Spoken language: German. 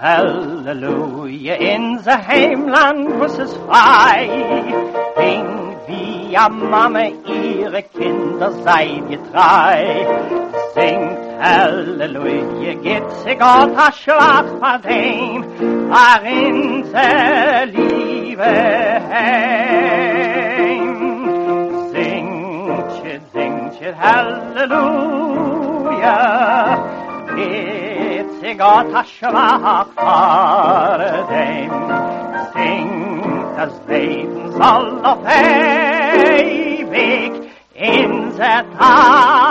Halleluja, in se Heimland, wo's es frei. Ding wie a Mama ihre Kinder seid getrei. Singt Halleluja, geht sie Gott a Schlag vor dem, in se Liebe heim. Singt Halleluja, geht sie Gott a Schlag vor dem. Singt, das Leben soll auf ewig in se Tag